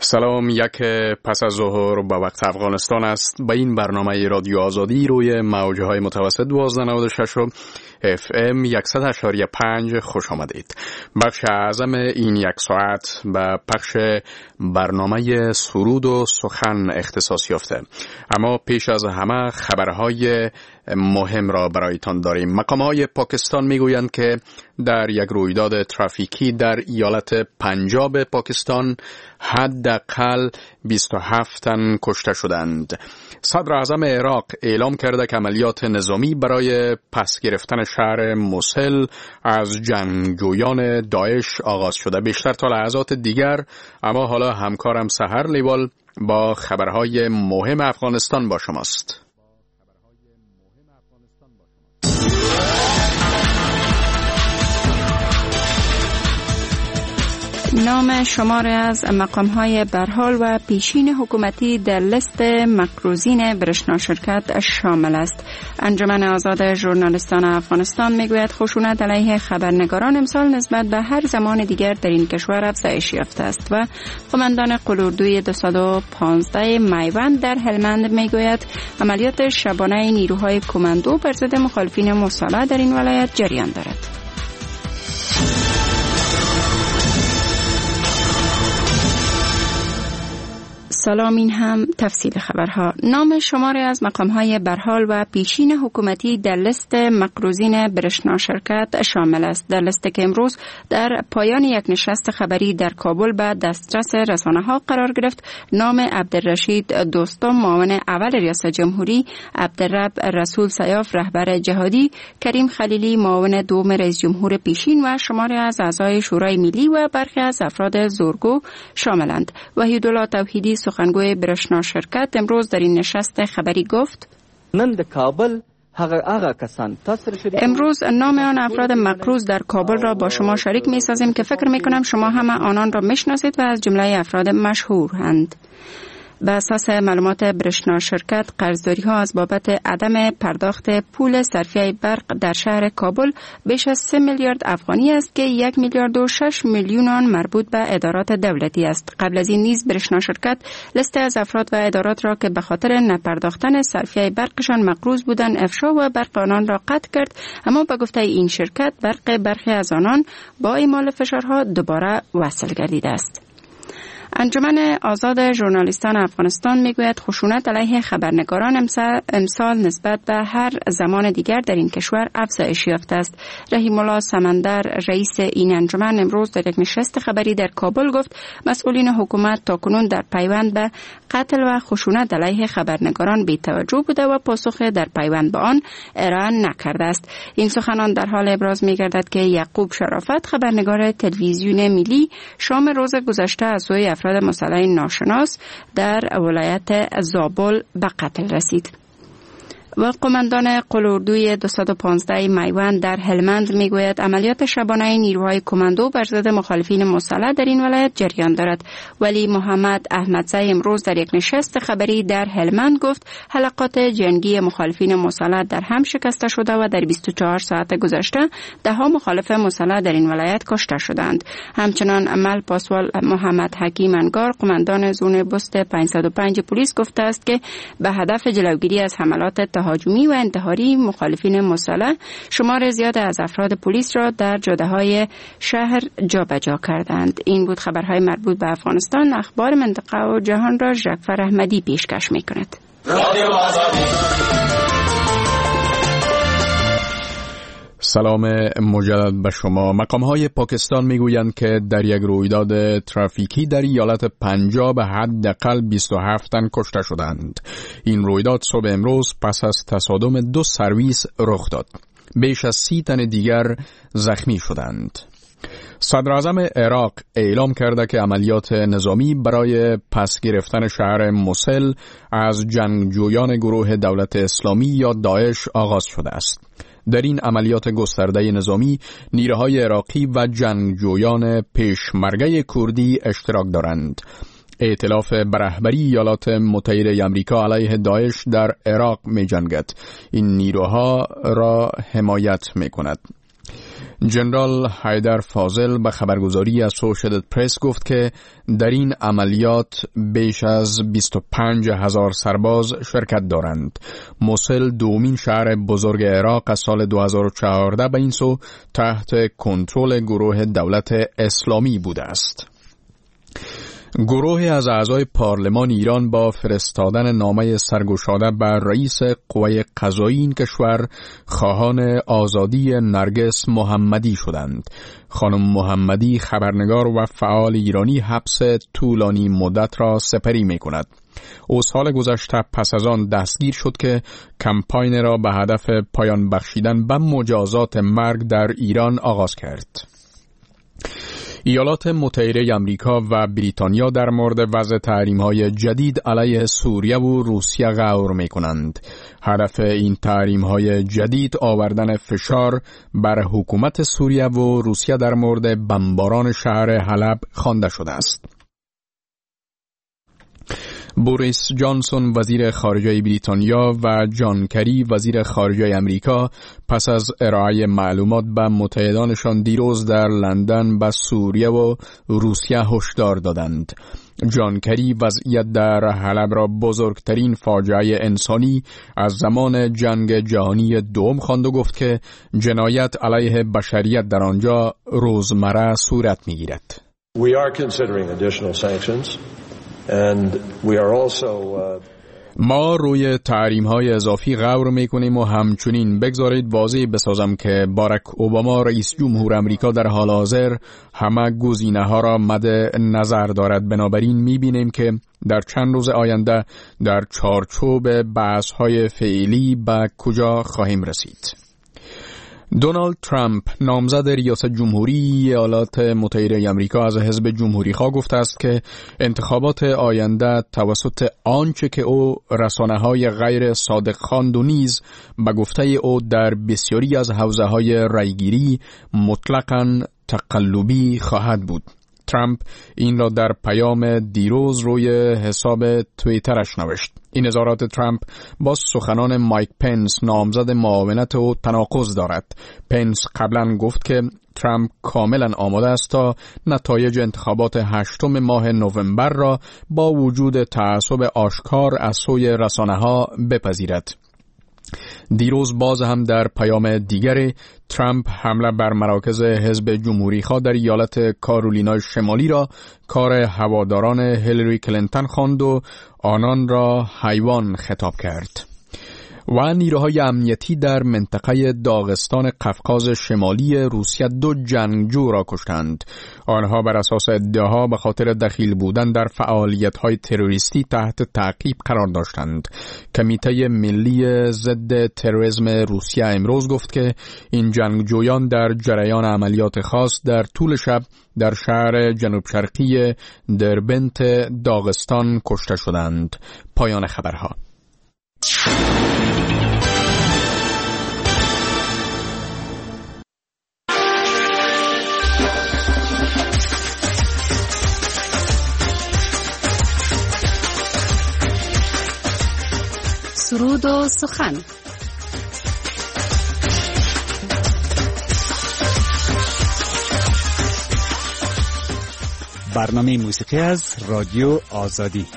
سلام، یک پس از ظهر با وقت افغانستان است. به این برنامه رادیو آزادی روی موجهای متوسط 1296 FM 100.5 خوش آمدید. بخش اعظم این یک ساعت به پخش برنامه سرود و سخن اختصاص یافته. اما پیش از همه خبرهای مهم را برایتان داریم. مقام‌های پاکستان میگویند که در یک رویداد ترافیکی در ایالت پنجاب پاکستان حداقل 27 تن کشته شدند. صدر اعظم عراق اعلام کرده که عملیات نظامی برای پس گرفتن شهر موصل از جنگجویان داعش آغاز شده. بیشتر تا لحظات دیگر، اما حالا همکارم سحر لیوال با خبرهای مهم افغانستان با شماست. نام شماری از مقام‌های برحال و پیشین حکومتی در لیست مقروضین برشنا شرکت شامل است. انجمن آزاد ژورنالیستان افغانستان میگوید خشونت علیه خبرنگاران امسال نسبت به هر زمان دیگر در این کشور افزایش یافته است و قماندان قلوردوی 215 میوند در هلمند میگوید عملیات شبانه نیروهای کماندو بر ضد مخالفین مسلح در این ولایت جریان دارد. سلام، این هم تفصیل خبرها. نام شماری از مقام‌های برحال و پیشین حکومتی در لیست مقروضین برشنا شرکت شامل است. در لیست که امروز در پایان یک نشست خبری در کابل به دسترس رسانه‌ها قرار گرفت، نام عبدالرشید دوستم معاون اول ریاست جمهوری، عبدالرب رسول سیاف رهبر جهادی، کریم خلیلی معاون دوم رئیس جمهور پیشین و شماری از اعضای شورای ملی و برخی از افراد زورگو شاملند. وحیدالله توحیدی سخنگوی برشنا شرکت امروز در این نشست خبری گفت نن د کابل هغه کسان امروز نام آن افراد مقروض در کابل را با شما شریک می سازیم که فکر می کنم شما همه آنان را می شناسید و از جمله افراد مشهورند. به اساس معلومات برشنا شرکت، قرضداری ها از بابت عدم پرداخت پول صرفیه برق در شهر کابل بیش از 3 میلیارد افغانی است که 1 میلیارد و 6 میلیون آن مربوط به ادارات دولتی است. قبل از این نیز برشنا شرکت لیست از افراد و ادارات را که به خاطر نپرداختن صرفیه برقشان مقروض بودند افشا و برق آنان را قطع کرد، اما به گفته این شرکت برق برخی از آنان با اعمال فشارها دوباره وصل گردیده است. انجمن آزاد ژورنالیستان افغانستان میگوید خشونت علیه خبرنگاران امسال نسبت به هر زمان دیگر در این کشور افزایش یافته است. رحیم الله سمندر رئیس این انجمن امروز در یک نشست خبری در کابل گفت مسئولین حکومت تاکنون در پیوند به قتل و خشونت علیه خبرنگاران بی‌توجه بوده و پاسخ در پیوند به آن ارائه نکرده است. این سخنان در حال ابراز می‌گردد که یعقوب شرافت خبرنگار تلویزیون ملی شام روز گذشته از سوی افراد مسلح ناشناس در ولایت زابل به قتل رسید. و قماندان قلوردوی 215 میوند در هلمند میگوید عملیات شبانه نیروهای کماندو بر ضد مخالفین مسلح در این ولایت جریان دارد. ولی محمد احمدزی امروز در یک نشست خبری در هلمند گفت حلقات جنگی مخالفین مسلح در هم شکسته شده و در 24 ساعت گذشته 10 مخالف مسلح در این ولایت کشته شدند. همچنان عمل پاسوال محمد حکیم انگار قماندان زون بست 505 پلیس گفته است که به هدف جلوگیری از حملات تهاجمی و انتحاری مخالفین مسلح شمار زیاد از افراد پلیس را در جاده‌های شهر جابجا کردند. این بود خبرهای مربوط به افغانستان. اخبار منطقه و جهان را ژکفر احمدی پیشکش می‌کند. سلام مجدد به شما. مقام‌های پاکستان میگویند که در یک رویداد ترافیکی در ایالت پنجاب حداقل 27 تن کشته شدند. این رویداد صبح امروز پس از تصادم 2 سرویس رخ داد. بیش از 30 تن دیگر زخمی شدند. صدر اعظم عراق اعلام کرده که عملیات نظامی برای پس گرفتن شهر موصل از جنگجویان گروه دولت اسلامی یا داعش آغاز شده است. در این عملیات گسترده نظامی نیروهای عراقی و جنگجویان پیشمرگه کردی اشتراک دارند. ائتلاف به رهبری ایالات متحده آمریکا علیه داعش در عراق می جنگد. این نیروها را حمایت می کند. جنرال حیدر فاضل به خبرگزاری اسوشییتد پرس گفت که در این عملیات بیش از 25,000 سرباز شرکت دارند. موصل دومین شهر بزرگ عراق از سال 2014 به این سو تحت کنترل گروه دولت اسلامی بوده است. گروهی از اعضای پارلمان ایران با فرستادن نامه سرگشاده بر رئیس قوه قضایی این کشور خواهان آزادی نرگس محمدی شدند. خانم محمدی خبرنگار و فعال ایرانی حبس طولانی مدت را سپری می کند. او سال گذشته پس از آن دستگیر شد که کمپاین را به هدف پایان بخشیدن به مجازات مرگ در ایران آغاز کرد. ایالات متحده آمریکا و بریتانیا در مورد وضع تحریم‌های جدید علیه سوریه و روسیه غور می‌کنند. هدف این تحریم‌های جدید آوردن فشار بر حکومت سوریه و روسیه در مورد بمباران شهر حلب خوانده شده است. بوریس جانسون وزیر خارجه بریتانیا و جان کری وزیر خارجه امریکا پس از ارائه معلومات به متحدانشان دیروز در لندن به سوریه و روسیه هشدار دادند. جان کری وضعیت در حلب را بزرگترین فاجعه انسانی از زمان جنگ جهانی دوم خواند و گفت که جنایت علیه بشریت در آنجا روزمره صورت می‌گیرد. We are considering additional sanctions. And we are also, ما روی تحریم‌های اضافی غور می‌کنیم و همچنین بگذارید واضح بسازم که باراک اوباما رئیس جمهور آمریکا در حال حاضر همه گزینه‌ها را مد نظر دارد. بنابراین می‌بینیم که در چند روز آینده در چارچوب بحث‌های فعلی به کجا خواهیم رسید. دونالد ترامپ نامزد ریاست جمهوری ایالات متحده آمریکا از حزب جمهوری‌خواه گفته است که انتخابات آینده توسط آنچه که او رسانه‌های غیر صادق خواند و نیز به گفته او در بسیاری از حوزه‌های رایگیری مطلقاً تقلبی خواهد بود. ترامپ این را در پیام دیروز روی حساب توییترش نوشت. این اظهارات ترامپ با سخنان مایک پنس نامزد معاونت او تناقض دارد. پنس قبلا گفت که ترامپ کاملا آماده است تا نتایج انتخابات 8 ماه نوامبر را با وجود تعصب آشکار از سوی رسانه‌ها بپذیرد. دیروز باز هم در پیام دیگری ترامپ حمله بر مراکز حزب جمهوری‌خواه در ایالت کارولینای شمالی را کار هواداران هیلاری کلینتون خواند و آنان را حیوان خطاب کرد. و نیروهای امنیتی در منطقه داغستان قفقاز شمالی روسیه 2 جنگجو را کشتند. آنها بر اساس ادعاها به خاطر دخیل بودن در فعالیت‌های تروریستی تحت تعقیب قرار داشتند. کمیته ملی ضد تروریسم روسیه امروز گفت که این جنگجویان در جریان عملیات خاص در طول شب در شهر جنوب شرقی دربنت داغستان کشته شدند. پایان خبرها. سرود و سخن. برنامه موسیقی از رادیو آزادی.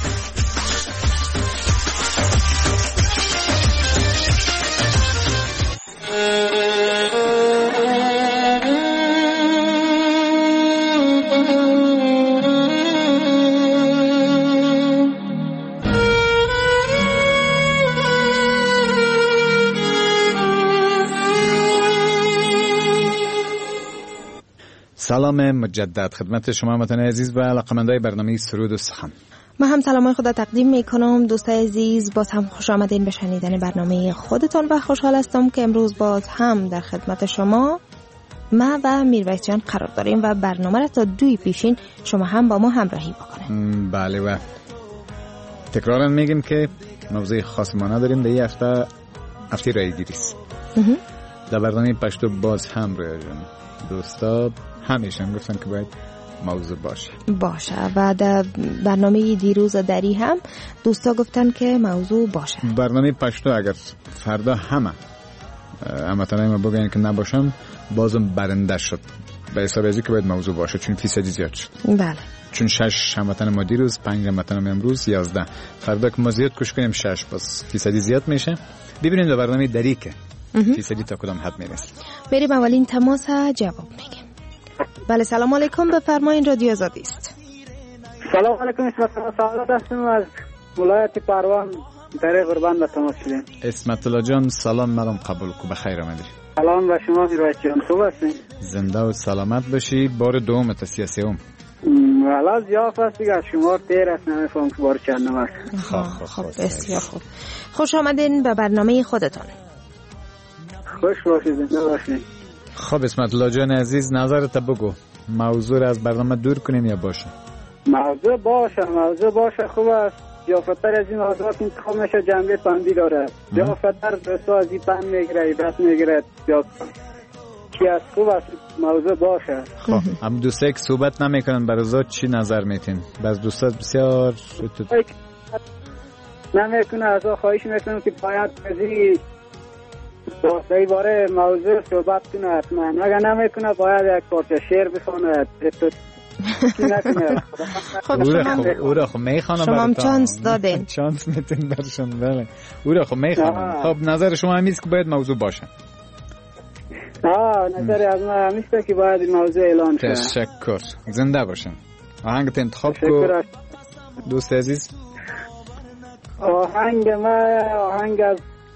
سلام مجدد خدمت شما هموطنان عزیز و علاقه‌مندان برنامه سرود و سخن. من هم سلامای خود تقدیم میکنم. دوستای عزیز باز هم خوش آمدین به شنیدن برنامه خودتان و خوشحال هستم که امروز باز هم در خدمت شما ما و میرویس جان قرار داریم و برنامه را تا 2 پیشین شما هم با ما همراهی بکنید. بله و تکرارا میگیم که موضوع خاص ما نداریم. در این هفته رایگیری است. در برنامه پشتو باز هم رایجان دوستا همیشه هم گفتن که باید موضوع باشه و در برنامه دیروز دری هم دوستا گفتن که موضوع باشه. برنامه پشتو اگر فردا همه هموطنای ما بگن که نباشم بازم برنده شد به حساب ازی که باید موضوع باشه، چون فیصدی زیاد شد. بله. چون 6 هموطن ما دیروز، 5 هموطن ما امروز، 11. فردا که ما زیاد کش کنیم 6 باز فیصدی زیاد میشه. ببینیم در برنامه دری که فیصدی تا کدام حد میرسه. بریم اولین تماس جواب میگیم. بله سلام علیکم، بفرمایید رادیو آزادی است. سلام علیکم، اسمت الله سعادت هستم از ولایت پروان در قربان به تماس شدیم. اسمت الله جان سلام مرام قبول کو، بخیر آمدید. سلام به شما میرایت جان، خوب هستین؟ زنده و سلامت باشی. بار دوم تا 33م. والا زیاد است دیگه، شما تیر است، نمیفهم که بار چندم است. خب بسیار خوب. خوش آمدین به برنامه خودتان. خوش باشید، زنده باشید. خب اسمت الله جان عزیز، نظرت بگو، موضوع را از برنامه دور کنیم یا باشه؟ موضوع باشه خوب است. جافتر از این موضوعات انتخاب میشه، جنبه پندی داره. جافتر دوستا از این پند میگیره، عبرت میگیره، یا کی از خوب است موضوع باشه. خب هم دوستا که صحبت نمیکنن برای چی نظر میتین؟ باز دوستا بسیار نمیکنه، از خواهش میکنم که باید ازی دوستایی باره موضوع صحبت کنه حتما. اگر نمیکنه باید یک پارچه شعر بخونه. خب او را خب میخوانم، شما هم چانس دادین. چانس میتین برشون. بله او را خب میخوانم. خب نظر شما همیست که باید موضوع باشه؟ نظر از ما همیست که باید موضوع اعلان شه. تشکر، زنده باشن. آهنگت انتخاب کو دوست عزیز. آهنگ از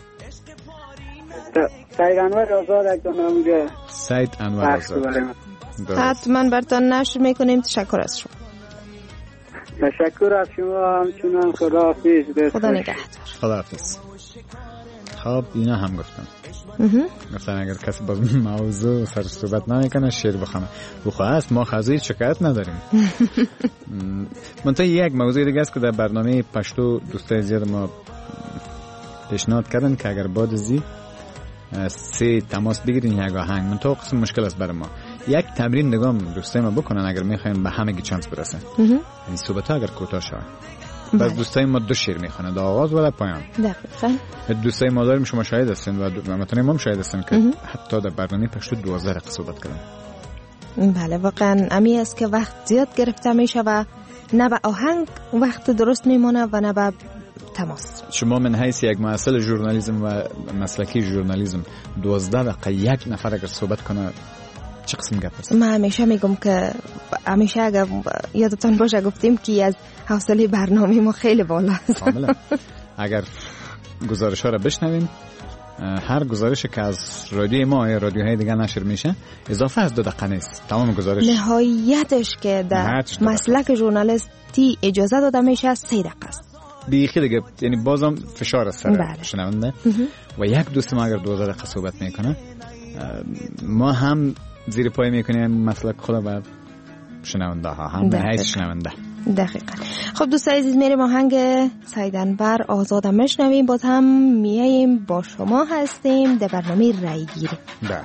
سید انور آزاد اگه نامگه. سید انور آزاد حتما برتان نشر میکنیم. تشکر از شما. تشکر از شما همچنان. خداحافظ. خدا نگهدار. خداحافظ. خب اینا هم گفتن اگر کسی با موضوع سر صحبت نمیکنه شعر بخونه. بخواه است ما خزیر شکایت نداریم. منطقه یک موضوع دیگه است که در برنامه پشتو دوستای زیاد ما پیشنهاد کردن که اگر بعد از 3 تماس بگیرین یک آهنگ. منطقه قسم مشکل است برای ما. یک تمرین نگام دوستای ما بکنن اگر میخواین به همگی چانس برسه. این صحبت ها اگر کوتاه شود. بس دوستای ما 2 شعر میخونه، در آغاز و در پایان. دقیقاً. دوستای ما داریم شما شاهد هستین و هموطنان ما هم شاهد هستن که حتی در برنامه پشتو 12 دقیقه صحبت کردن. بله واقعا امی است که وقت زیاد گرفته میشه و نه به آهنگ وقت درست میمونه و نه به تماس. شما من حیث یک مؤسسه ژورنالیسم و مسلکی ژورنالیسم 12 دقیقه یک نفر اگر صحبت کنه چه قسم گپ است؟ من همیشه میگم که همیشه اگر یادتون باشه گفتیم که از حوصله برنامه ما خیلی بالاست. کاملا. اگر گزارش ها را بشنویم، هر گزارشی که از رادیوی ما یا رادیوهای دیگه نشر میشه اضافه از 2 دقیقه نیست. تمام گزارش نهایتش که در مسلک ژورنالیستی اجازه داده میشه 3 دقیقه است. بیخی دیگه، یعنی بازم فشار است سر شنونده. و یک دوست ما اگر 12 دقیقه صحبت میکنه ما هم زیر پای میکنیم مسلک خود و شنونده ها هم به حیث شنونده. دقیقاً. خب دوستان عزیز میریم آهنگ سید انور آزاد میشنویم. باز هم میاییم با شما هستیم در برنامه رای گیری. بله.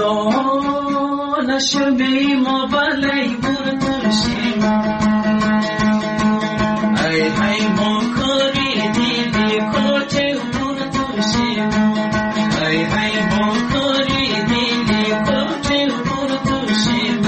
جانش بی ما بلی بردوشیم ای ای ما کاری دیدی کارچه بردوشیم ای ای ما کاری دیدی کارچه بردوشیم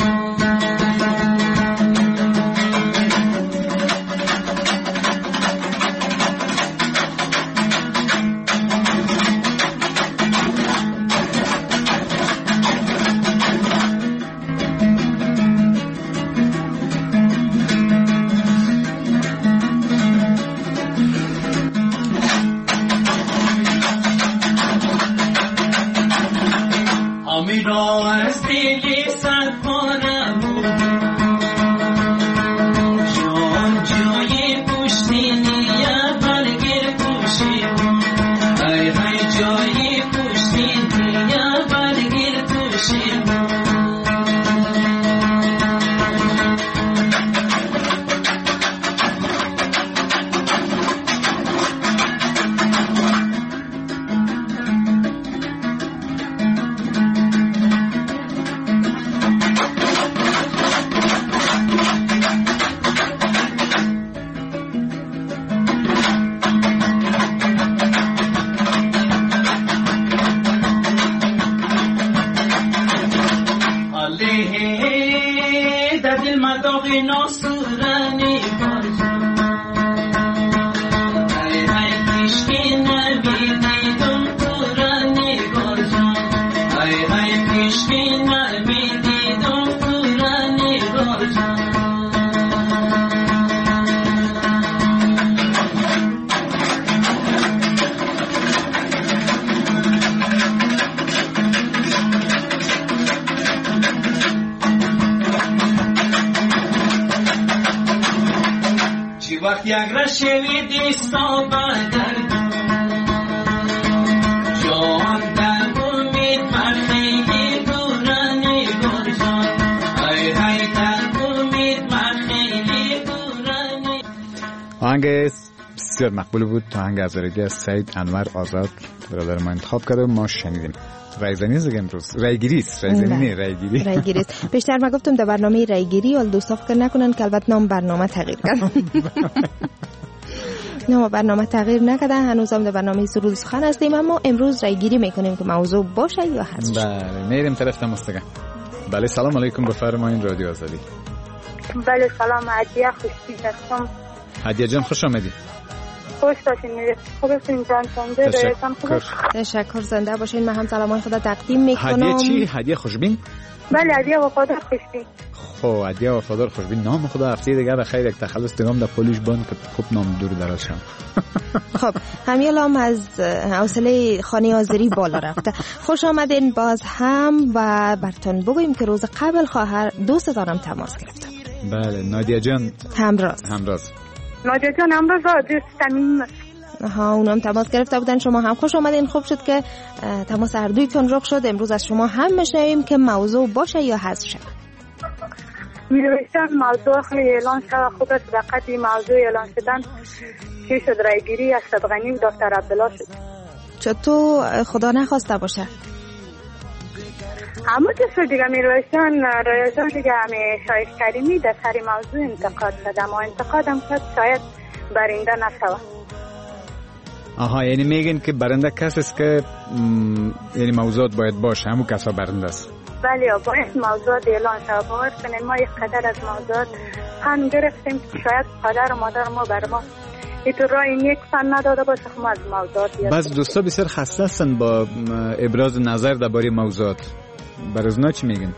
وقت یک رشوی دیستا بدر جان در امید مرخیلی دورانی گرجان ای ای در امید مرخیلی دورانی. آهنگ بسیار مقبول بود. آهنگ هزارگی از سعید انور آزاد برادر ما انتخاب کرده و ما شنیدیم. رایزنی است امروز رایگیری است. رایزنی نه رایگیری است. بیشتر ما گفتم در برنامه رایگیری ول دوستا فکر نکنن که البته نام برنامه تغییر کرد. نه برنامه تغییر نکرده، هنوزم در برنامه سرود سخن هستیم، اما امروز رایگیری میکنیم که موضوع باشه یا حذف شه. بله میریم طرف تماسگاه. بله سلام علیکم، بفرمایید رادیو آزادی. بله سلام، عدیه خوشی هستم. عدیه جان خوش آمدید. خوش باشین. خوب هستین جان سنده بهتون خوب. تشکر، زنده باشین. من هم سلامای خدا تقدیم میکنم. هدیه چی؟ هدیه خوشبین؟ بله هدیه وفادار خوشبین. خب هدیه وفادار خوشبین. نام خدا هفته دیگه بخیر یک تخلص دیگه در پولیش بند که خوب نام دور دراز شم. خب همیالام از حوصله خانه آذری بالا رفته. خوش آمدین باز هم و براتون بگویم که روز قبل خواهر دوستتانم تماس گرفت. بله نادیا جان همراز. نادیا جان همراز دوست صمیمی. اونم تماس گرفته بودن. شما هم خوش آمدین. خوب شد که تماس هر دویتون رخ شد. امروز از شما هم میشنویم که موضوع باشه یا حذف شه. می‌نویسن موضوع خیلی اعلان شده. خوب است دقت این موضوع اعلان شدن چی شد؟ رایگیری از صدغنی و دکتر عبدالله شد. چطور خدا نخواسته باشه؟ اما چه دیگه می‌نویسن رایجان دیگه همه شایش کریمی در سر موضوع انتقاد شده. ما انتقادم شد شاید برنده نشود. آها یعنی میگن که برنده کسی است که یعنی موضوعات باید باشه، همون کسا برنده است. بله باید موضوعات اعلان شود. باور کنین ما یک قدر از موضوعات هم گرفتیم که شاید پدر و مادر ما بر ما اینطور را این یک فن نداده باشه. خب از موضوعات بس دوستا بسیار خسته هستن با ابراز نظر درباره موضوعات. برای اونا چی میگن؟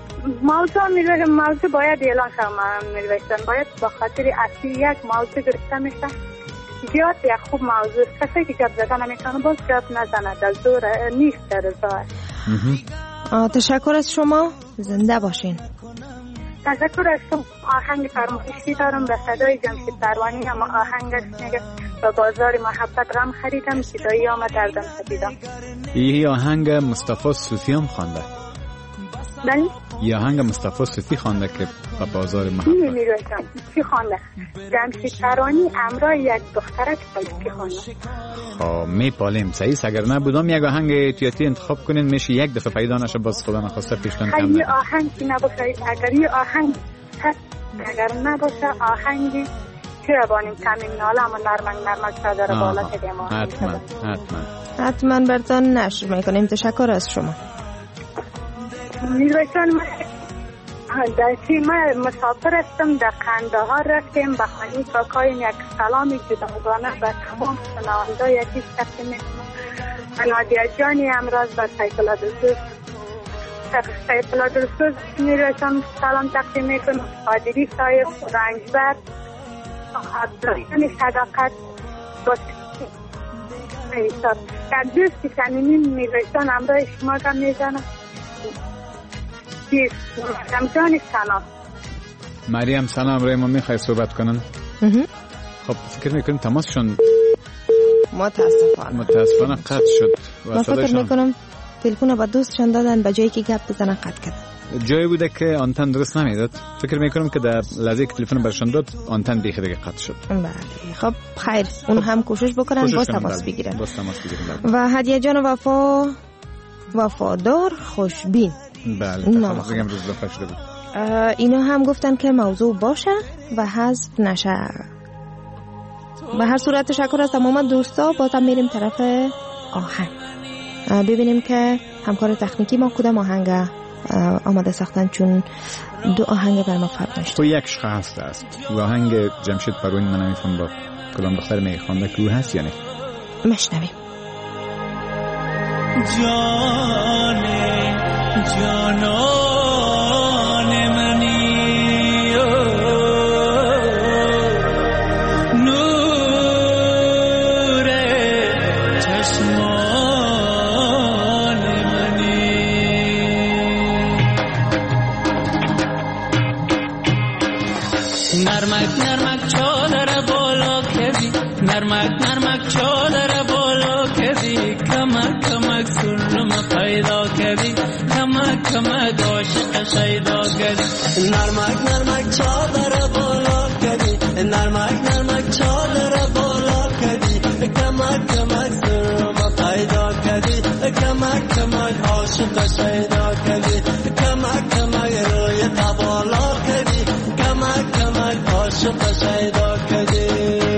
موضوع باید اعلان شود. می‌نویسن باید با خاطر اصلی یک موضوع گرفته میشه. زیاد یک خوب موضوع کسی که گپ زدن نمیکنه باز گپ نزنه. در زور نیست در رضا. تشکر از شما، زنده باشین. تشکر از شما. آهنگ فرمایشی دارم به صدای جمشید پروانی. اما آهنگش میگه به بازار محبت غم خریدم صدایی آمد دردم خریدم. این آهنگ مصطفی صوفی هم خوانده. بله یا آهنگ مصطفی صوفی خوانده که به بازار محبت میرسم چی خوانده جمشید ترانی امرای یک دخترک که خوانده. خب میپالیم صحیح اگر نبودم یک آهنگ احتیاطی انتخاب کنین میشه یک دفعه پیدا نشه باز خدا نخواسته پیشتون کم نشه. آهنگ که نباشه اگر یه آهنگ هست اگر نباشه آهنگی چی بانیم تمیم ناله اما نرمک صدر بالا کدیم حتما برتان نشر میکنیم. تشکر از شما. میرسان در چی من مسافر هستم در قندهار رفتیم به خانی کاکایم یک سلامی جداگانه به تمام شنونده یکی تقدیم میکنم. نادیه جانی امراض به سیفالدرسوز میرسم سلام تقدیم میکنم. قادری صاحب رنجبر عبدالحسن صداقت در دوستی صمیمی میرسان امرای شما کم میزنم. مریم سلام. مریم سلام. روی ما میخوای صحبت کنن؟ خب فکر میکنم تماسشون متاسفانه قطع شد. ما فکر میکنم تلفن با دوستشان دادن به جایی که گپ بزنن قطع کردن. جایی بوده که آنتن درست نمیداد. فکر میکنم که در لحظه که تلفن برشان داد آنتن دیگه قطع شد. بله خب خیر اون هم کوشش بکنن باز تماس بگیرن. و هدیه جان وفادار خوشبین. بله تفاصیل امروز لطفا شده بود. اینا هم گفتن که موضوع باشه و حذف نشه. به هر صورت تشکر از تمام دوستا. بازم میریم طرف آهنگ ببینیم که همکار تکنیکی ما کدام آهنگ آماده ساختن چون دو آهنگ بر ما فرق داشت. تو یک شخص است و آهنگ جمشید پروین من نمیفهم با کدام دختر میخوانده که او هست یا نه. مشنویم. جانان منی نور چشمان منی نرمک چادر بالا کردی نرمک چادر بالا کردی کمک سرم پیدا کردی کمک عاشق شیدا کردی نرمک چادر بالا کردی نرمک چادر بالا کردی کمک سرم پیدا کردی کمک عاشق شیدا کردی کمک روی بالا کردی کمک عاشق شیدا کردی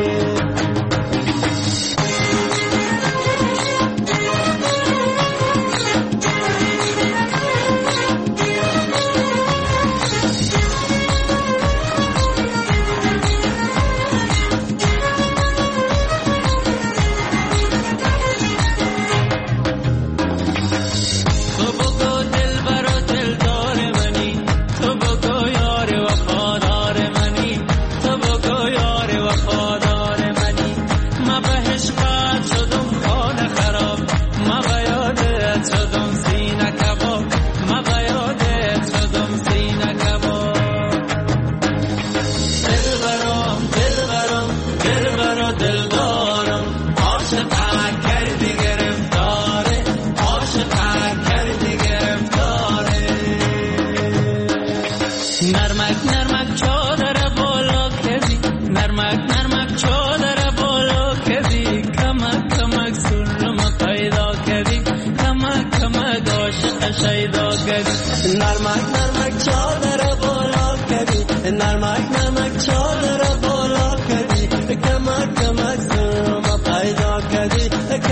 نرمک چادر بالا کردی نرمک چادر بالا کردی کمک سرم پیدا کردی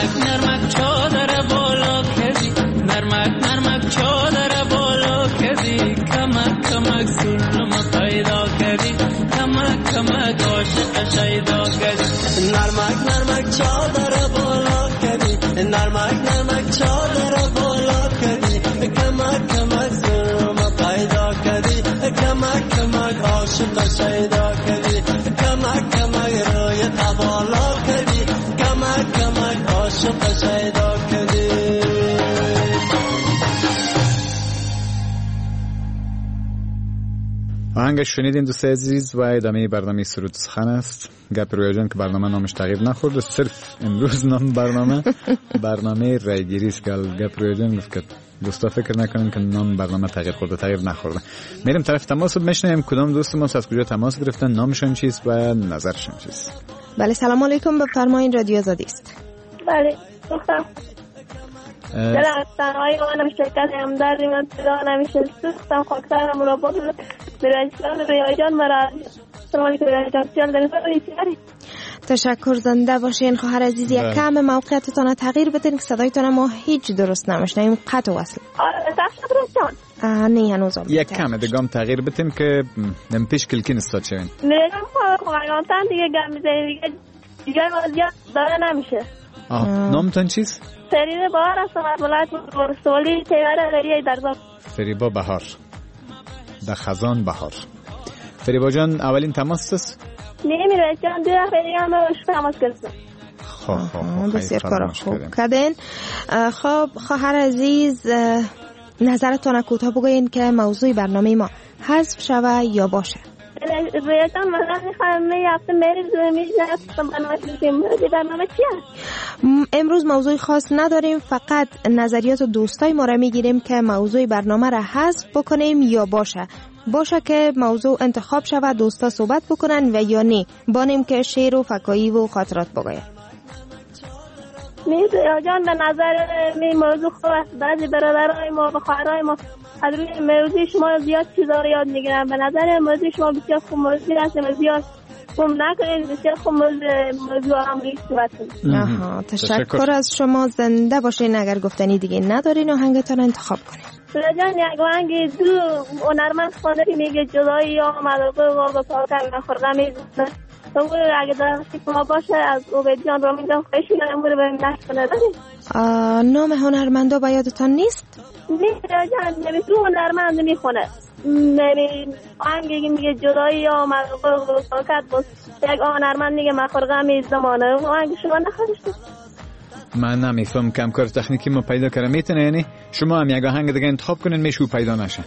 نرمک نرمک چادر بالا کردی نرمک نرمک چادر بالا کردی کمک کمک ظلم پیدا کردی کمک کمک عاشق شیدا کردی نرمک نرمک چادر بالا کردی نرمک نرمک چادر بالا کردی کمک کمک ظلم پیدا کردی کمک کمک عاشق شیدا کردی کمک کمک روی بالا کردی کمک کمک عاشق شیدا کردی. آهنگش شنیدین دوستای عزیز و ادامه برنامه سرود سخن است. گپ رویا جان که برنامه نامش تغییر نخورده، صرف امروز نام برنامه رایگیری است که گپ رویا جان گفت که دوستا فکر نکنن که نام برنامه تغییر خورده، تغییر نخورده. میریم طرف تماس بشنویم کدام دوست ما از کجا تماس گرفتن، نامشون چیست و نظرشون چیست. بله سلام علیکم، بفرمایید رادیو آزادی است. بله دخترم درستان های آنم شرکت همدردی من پیدا نمیشه سوختم خاکترم را بودم برایشان ریاجان مرا سلام علیکم ریاجان سیال دنیسان تشکر، زنده باشین خواهر عزیز. یک کم موقعیتتان تغییر بدین که صدایتان ما هیچ درست نمیشنویم، قطع و وصل. نه هنوز یک کم دیگه تغییر بدین که نمیش کلکین استاد شوین. میگم خواهرانتان دیگه گم میزنید دیگه زیاد داره نمیشه. نامتون چیست؟ فریبا بهار است. ولایت ورسولی تیوره غریه درزاب. فریبا بهار در خزان بهار. فریبا جان اولین تماس است؟ نمیره جان دو دفعه دیگه هم روش تماس گرفتم. خب بسیار کار خوب کردین. خب خواهر عزیز نظرتون کوتاه بگوین که موضوع برنامه ما حذف شوه یا باشه. ریاضان مثلا میخوایم یه هفته میریم برنامه چی هست؟ امروز موضوع خاص نداریم، فقط نظریات دوستای ما را میگیریم که موضوع برنامه را حذف بکنیم یا باشه که موضوع انتخاب شوه، دوستا صحبت بکنن و یا نه بانیم که شعر و فکایی و خاطرات بگویم. ریاضان به نظر می موضوع خوب است. بعضی برادرای ما و خواهرای ما از روی موضوع شما زیاد چیزا رو یاد میگیرن. به نظر موضوع شما بسیار خوب موضوع است، زیاد خوب نکنید، بسیار خوب موضوع هم روی صحبت کنید. تشکر از شما، زنده باشین. اگر گفتنی دیگه ندارین آهنگتان انتخاب کنید. جان یک آهنگ دو هنرمند خوانده که میگه جدایی یا مدرقه و با پاکن خرقه میزنه تو اگه دستی ما باشه از عبیدیان رو میدم خیشی نموره به نشت نداری. نام هنرمندا با یادتان نیست؟ نیست جان، نمی تو هنرمند میخونه آهنگی میگه جدایی یا مدرقه و پاکت باز یک هنرمند میگه مخرقه میزمانه. آهنگ شما نخواهشتید؟ من نمیفهم کم کار تکنیکی ما پیدا کردم. میتونه یعنی شما هم یک آهنگ دیگه انتخاب کنین میشو پیدا نشه؟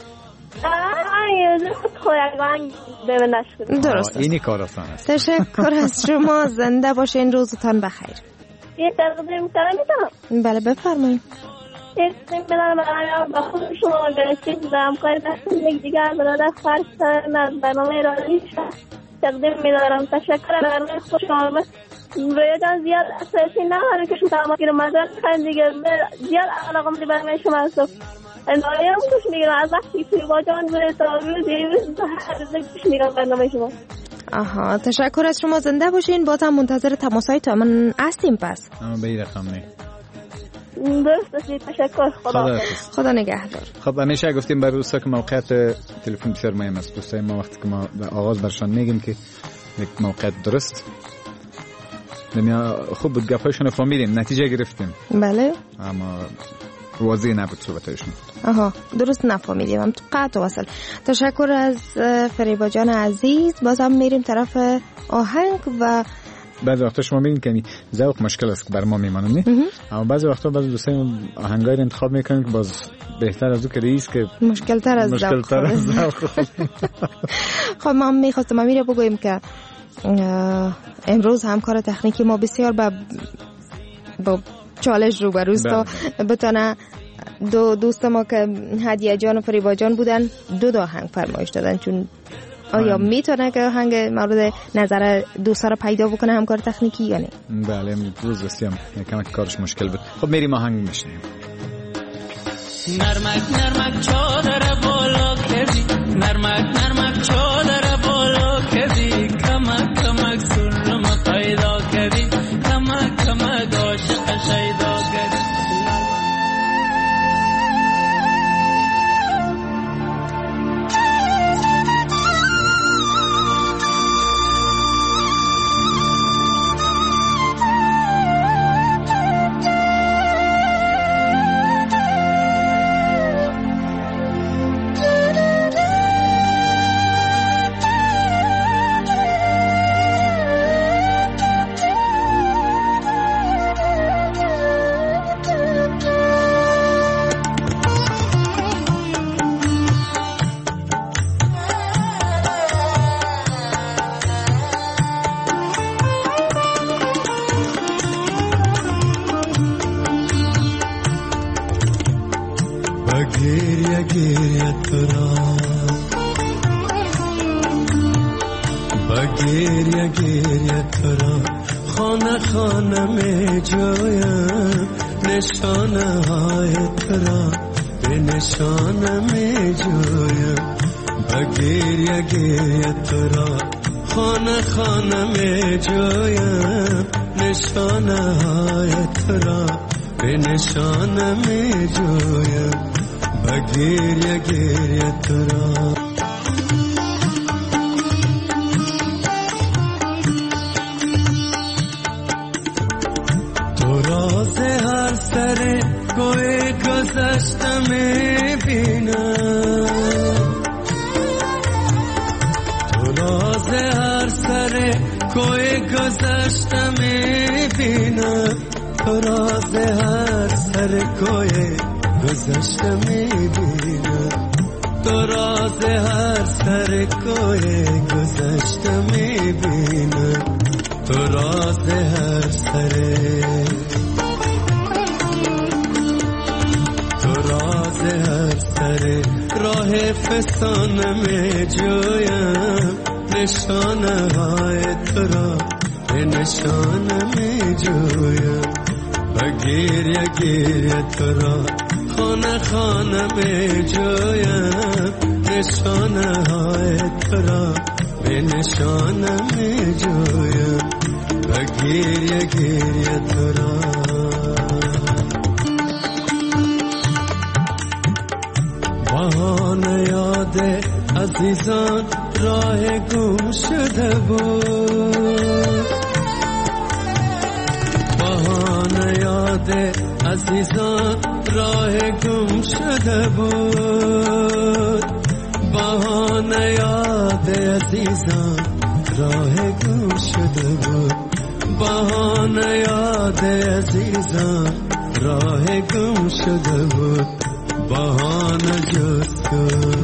درست اینی کار آسان است. تشکر از شما، زنده باشین، روزتان بخیر. یه تقدیم کنم؟ بله بفرمایید. یه تقدیم کنم با خود شما گرفتید و همکاری دستون یک دیگر برادر فرش از برنامه رادیو تقدیم میدارم. تشکر از برنامه خوش آمد. رویدان زیاد اساسی نداره که شما تمامی رو مدار کنید دیگه، زیاد علاقه مدی برنامه شما هستم. نایه هم کش میگیرم از وقتی فریبا جان بره تا روز دیروز هر روز کش میگیرم برنامه شما. تشکر از شما، زنده باشین. بازم منتظر تماسای تا من هستیم. پس اما به این رقم نه درست است. تشکر، خدا نگهدار. خب همیشه گفتیم برای دوستا که موقعیت تلفن بسیار مهم است. دوستای ما وقتی که ما در آغاز برشان میگیم که یک موقعیت درست خوب بود گپایشون فهمیدیم، نتیجه گرفتیم. بله اما واضح نبود صحبتایشون. درست نفهمیدیم، هم تو قطع و وصل. تشکر از فریبا جان عزیز. بازم میریم طرف آهنگ و بعضی وقتا شما میگین که ذوق مشکل است که بر ما میمانه نه، اما بعضی وقتا بعضی دوستان آهنگای رو انتخاب میکنن که باز بهتر از اون که رئیس که مشکل تر از ذوق. خب ما میخواستم امیر بگویم که امروز همکار تکنیکی ما بسیار با چالش روبروست تا بتونه دو دوست ما که هدیه جان و فریبا جان بودن دو آهنگ فرمایش دادن. چون آیا میتونه که آهنگ مورد نظر دوستا رو پیدا بکنه همکار تکنیکی یا نه؟ بله امروز رسیم یکم کارش مشکل بود. خب میریم آهنگ میشنیم. نرمک نرمک چادر بالا کردی نرمک نرمک چادر بالا کردی کمک کمک ظلم پیدا کردی کمک کمک عاشق شید گریه تو را گریه گریه تو را خانه خانه می جویم نشانه های تو را به نشانه می جویم گریه گریه تو را خانه خانه می جویم نشانه های تو را به نشانه می جویم گریه گریه تو را هر سر کوی گذشته میبینم تو راز هر سر کوی گذشته میبینم تو راز هر سر کوی گذشته میبینم تو راز هر سر کوی گذشته میبینم تو راز هر سر هر سر راه فسانه می جویم نشانه های تو را به نشانه می جویم گریه گریه تو را خانه خانه می جویم نشانه های تو را به نشانه می جویم گریه گریه تو را بهانه یاد عزیزان راه گم شده بود بهانه یاد عزیزان راه گم شده بود بهانه یاد عزیزان راه گم شده بود بهانه یاد عزیزان راه گم شده بود بهانه جز تو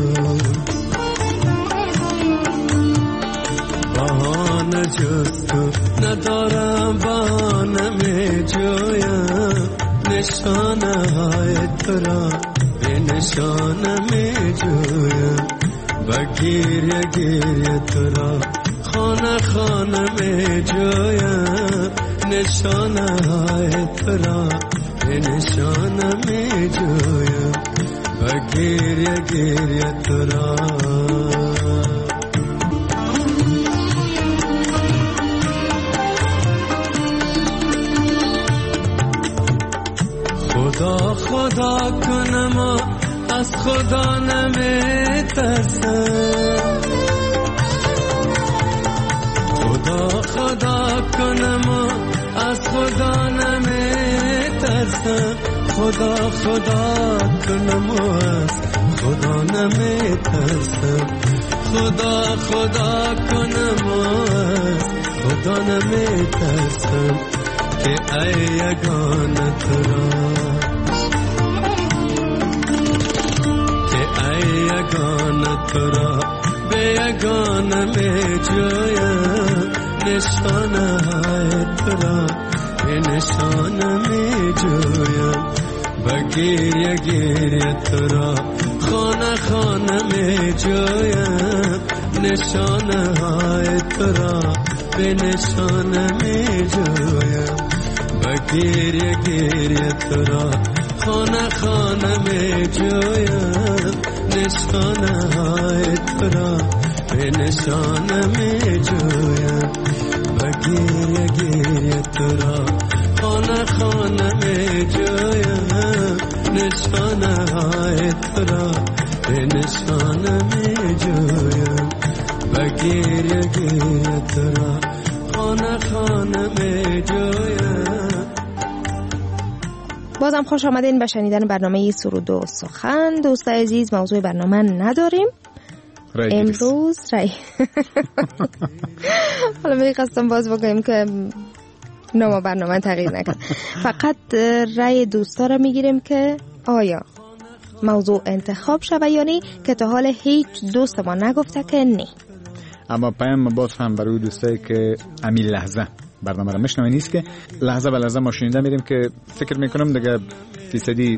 بهانه جز تو ندارم بهانه می جویم نشانه های تو را به نشانه می جویم گریه گریه تو را خانه خانه می جویم نشانه های تو را به نشانه می جویم گریه گریه تو را خدا خدا کنم از خدا نمی ترسم خدا خدا کنم از خدا نمی ترسم خدا خدا کنم از خدا نمی ترسم خدا خدا کنم از خدا نمی ترسم که ای یگانه تو را که ای یگانه تو را به یگانه می جویم نشانه های تو را به نشانه می جویم گریه گریه تو را خانه خانه می جویم نشانه های تو را به نشانه می جویم گریه گریه تو را خانه خانه می جویم نشانه های تو را به نشانه می جویم گریه گریه تو را خانه خانه می جویم نشانه های تو را به نشانه می جویم گریه گریه تو را خانه خانه می جویم. بازم خوش آمدین به شنیدن برنامه سرود و سخن. دوست عزیز، موضوع برنامه نداریم امروز. حالا میخواستم باز بگم که نام برنامه تغییر نکن. فقط رأی دوستا رو میگیریم که آیا موضوع انتخاب شوه یا نه، که تا حال هیچ دوست ما نگفته که نه. اما پیام باز هم برای دوستایی که امی لحظه برنامه رو میشنوین نیست، که لحظه به لحظه ما شنیده میریم که فکر میکنم دیگه فیصدی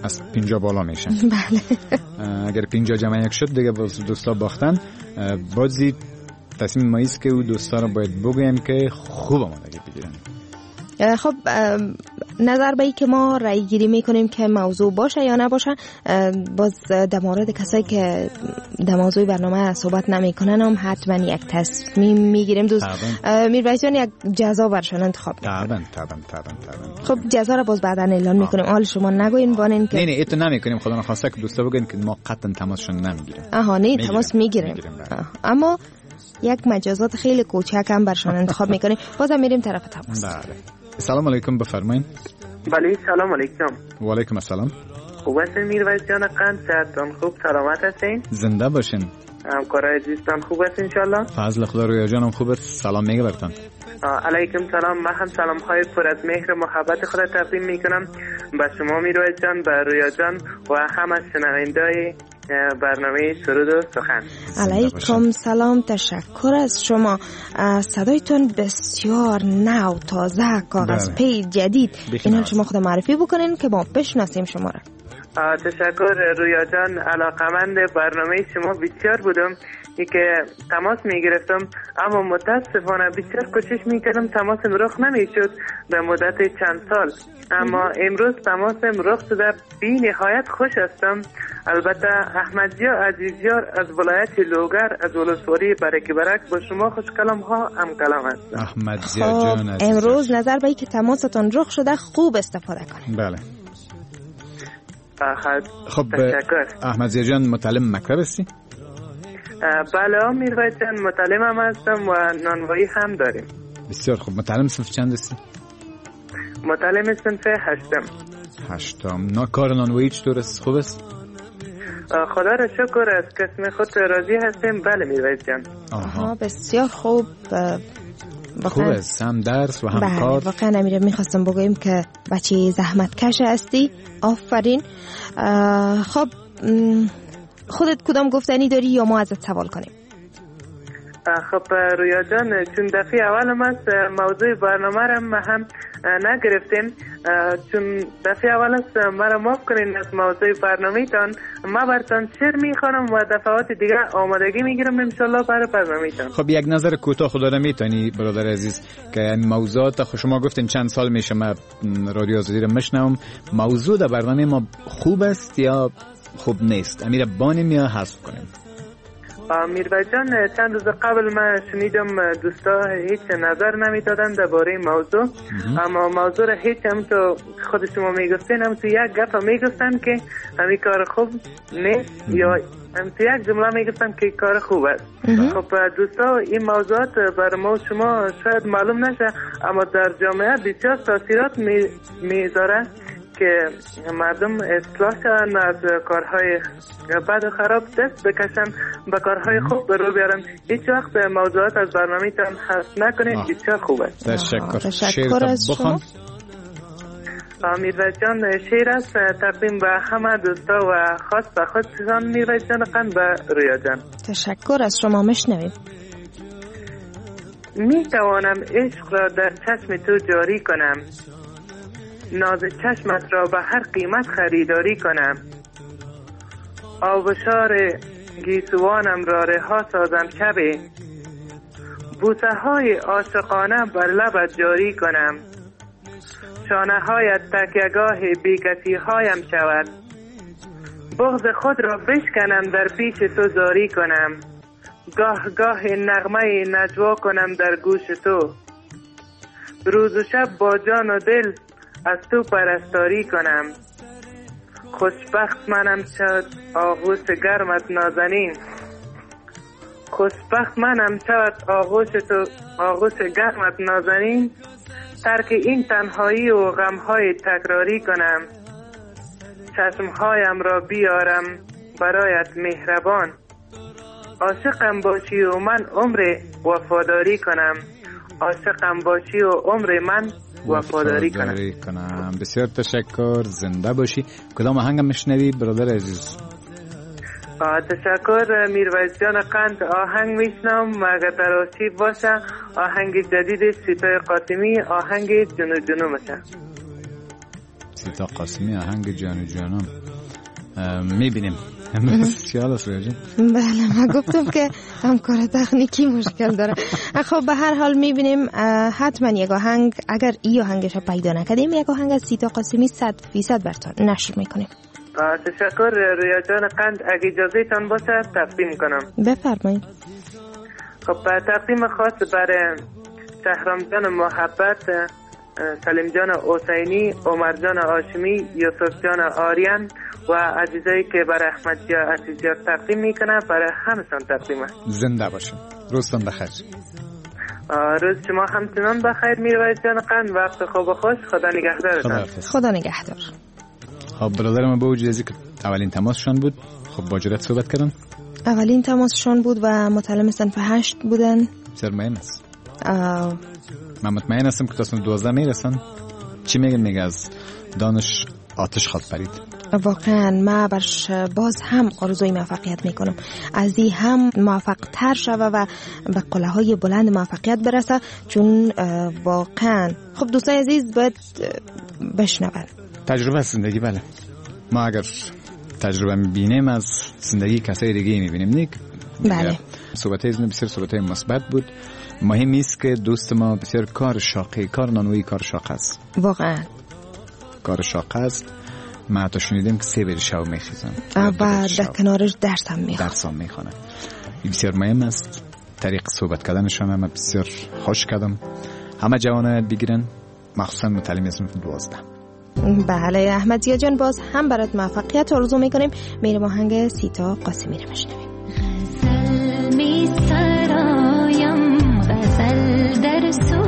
از 50 بالا میشن. بله. اگر 50 جمع یک شد دیگه باز دوستا باختن. بازی تصمیم ما است که او دوستا رو باید بگویم که خوب آمادگی بگیرن. خب نظر به ای که ما رای گیری میکنیم که موضوع باشه یا نباشه، باز در مورد کسایی که در موضوع برنامه صحبت نمیکنن هم حتما یک تصمیم میگیریم. دوست میرویس جان یک جزا برشان انتخاب طبعا. خب جزا رو باز بعدا اعلان میکنیم. حال شما نگوین بانین که نه ایتو نمیکنیم. خدا نخواسته که دوستا بگن که ما قطعا تماسشون نمیگیریم. نه تماس میگیریم. اما یک مجازات خیلی کوچک هم برشان انتخاب میکنیم. بازم میریم طرف تماس. بله. سلام علیکم، بفرمایید. بله سلام علیکم. و علیکم السلام. خوب هستین میرویس جان قند؟ صحتتون خوب، سلامت هستین؟ زنده باشین. همکارای عزیزتان خوب هست انشالله؟ فضل خدا رویا جانم خوب است. سلام میگه برتان. علیکم سلام. من هم سلام های پر از مهر و محبت خدا تقدیم میکنم به شما میرویس جان، به رویا جان و همه شنونده‌های برنامه سرود و سخن. علیکم سلام، تشکر از شما. صدایتون بسیار نو، تازه، کاغذ پی جدید. اینا شما خود معرفی بکنین که ما بشناسیم شما را. تشکر رویا جان. علاقمند برنامه شما بسیار بودم که تماس میگرفتم، اما متاسفانه بسیار کوشش میکردم تماسم رخ نمیشد در مدت چند سال، اما امروز تماسم رخ شده. بی نهایت خوش هستم. البته احمدزیا عزیزیار از ولایت لوگر از ولسوالی برک با شما خوش کلام ها هم کلام است. احمدزیا جان عزیز، امروز نظر به که تماستون رخ شده خوب استفاده کنید. بله. خب احمدزیا جان متعلم مکتب هستی؟ بله میرویس جان متعلم هم هستم و نانوایی هم داریم. بسیار خوب. متعلم صنف چند هستی؟ متعلم صنف هشتم. کار نانوایی چطور است؟ خوب است؟ خدا را شکر از قسم خود راضی هستیم. بله میرویس جان. بسیار خوب. خوب است، هم درس و هم کار. واقعا امیره میخواستم بگویم که بچه زحمت کش هستی. آفرین. خب خودت کدام گفتنی داری یا ما ازت سوال کنیم؟ خب رویا جان، چون دفعه اول ما موضوع برنامه را هم نگرفتیم، چون دفعه اول است مرا معاف کنین از موضوع برنامه تان. ما برتان شعر میخوانم و دفعات دیگه آمادگی میگیرم انشالله برای برنامه تان. خب یک نظر کوتاه خدا را میتونی برادر عزیز که این موضوعات شما گفتین چند سال میشه ما رادیو آزادی را میشنوم، موضوع در برنامه ما خوب است یا خوب نیست؟ امیر بانیم یا حذف کنیم؟ میرویس جان، چند روز قبل من شنیدم دوستا هیچ نظر نمیدادن درباره موضوع، اما موضوع را هیچ هم تو خود شما میگفتین هم تو یک گپ میگفتن که همین کار خوب نیست یا هم تو یک جمله میگفتن که کار خوب است. خب دوستا این موضوعات بر ما شما شاید معلوم نشه، اما در جامعه بسیار تاثیرات میذاره که مردم اصلاح شدن، از کارهای بد و خراب دست بکشن به کارهای خوب رو بیارن. هیچ وقت موضوعات از برنامه تان حذف نکنید. بسیار خوب است. تشکر از شما. میرویس جان، شعر است تقدیم به همه دوستا و خاص به خودتان میرویس جان قند به رویا جان. تشکر از شما. مشنویم. می توانم عشق را در چشم تو جاری کنم، ناز چشمت را به هر قیمت خریداری کنم، آبشار گیسوانم را رها سازم شبی، بوسه های عاشقانه بر لبت جاری کنم، شانه هایت تکیهگاه بیکسی هایم شود، بغض خود را بشکنم در پیش تو جاری کنم، گاه گاه نغمه نجوا کنم در گوش تو، روز و شب با جان و دل از تو پرستاری کنم، خوشبخت منم شد آغوش گرمت نازنین، خوشبخت منم شد آغوش گرمت نازنین، ترک این تنهایی و غمهای تکراری کنم، چشمهایم را بیارم برایت مهربان، عاشقم باشی و من عمر وفاداری کنم، عاشقم باشی و عمر من وفاداری کنم. بسیار تشکر. زنده باشی. کدام آهنگ میشنوی برادر عزیز؟ تشکر میرویس جان قند. آهنگ میشنم اگر تراشی باشه آهنگ جدید سیپای قاسمی، آهنگ جنو جنو باشه. سیتا قاسمی آهنگ جان جانم میبینیم. چی حال است ریاجان؟ بله من گفتم که همکار تکنیکی مشکل داره. خب به هر حال میبینیم حتما یک آهنگ، اگر این آهنگش پیدا نکردیم، یک آهنگ از سیتا قاسمی 100% برتان نشر میکنیم. تشکر ریاجان قند. اگه اجازه تان باشه تقدیم کنم. بفرمایید. خب تقدیم خاص برای شهرام جان محبت، سلیم جان حسینی، عمر جان هاشمی، یوسف جان آریان و عزیزایی که برای احمد جا عزیزیار تقدیم میکنه، برای همشان تقدیم است. زنده باشم. روزتان بخیر. روز شما همچنان بخیر میروید جان قند. وقت خوب و خوش. خدا نگهدارتان. خدا نگهدار. خب برادرم با وجود ازی که اولین تماسشان بود، خب با جرأت صحبت کردن. اولین تماسشان بود و متعلم صنف 8 بودن. بسیار مهم است. من مطمئن هستم که تا سن 12 میرسن. چی میگه از دانش آتش خواهد پرید. واقعا من برش باز هم آرزوی موفقیت میکنم، از این هم موفق تر شوه و به قله‌های بلند موفقیت برسه، چون واقعا خب دوستای عزیز باید بشنون تجربه زندگی. بله ما اگر تجربه میبینیم از زندگی کسای دیگه میبینیم نیک. بله صحبت ایزن بسیار صحبت مثبت بود. مهم است که دوست ما بسیار کار شاقی، کار نانوی کار شاق است. واقعا کار شاق است. ما تا شنیدیم که 3 بر شب میخیزن و در کنارش درس هم میخونه. بسیار مهم است. طریق صحبت کردنشان هم بسیار خوش کردم. همه جوانایت بگیرن، مخصوصا متعلم صنف 12. بله احمدزیا جان، باز هم برات موفقیت آرزو میکنیم. میریم آهنگ سیتا قاسمی رو بشنویم. غزل می سرایم، غزل در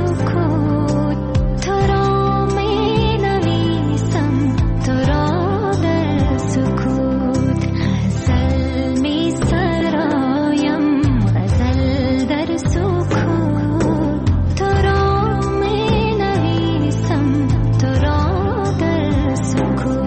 سکوت، تو را می نویسم، تو را در سکوت. غزل می سرایم، غزل در سکوت، تو را می نویسم، تو را در سکوت.